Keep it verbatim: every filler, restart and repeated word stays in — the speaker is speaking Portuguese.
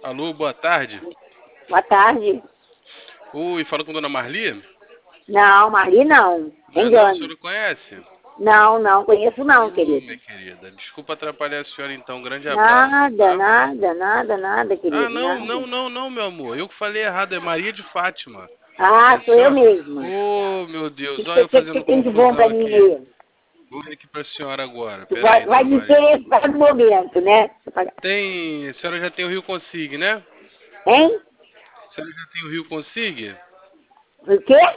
Alô, boa tarde. Boa tarde. Oi, fala com Dona Marli? Não, Marli não. Não é não, a Engano. senhora conhece? Não, não conheço não, Ô, querido. minha querida, desculpa atrapalhar a senhora então, um grande abraço, Nada, tá? nada, nada, nada, Ah, querido, não, nada. não, não, não, meu amor, eu que falei errado, é Maria de Fátima. É Ah, a sou eu senhora? mesma. Ô, meu O Deus, olha que eu que você fazendo tem de bom confusão pra mim aqui. aí? Vou vir aqui pra senhora agora, pera Vai, aí, vai Dona me Maria. interessar no momento, né? Tem, a senhora já tem o Rio Consigne, né? Hein? A senhora já tem o Rio Consigne? O quê?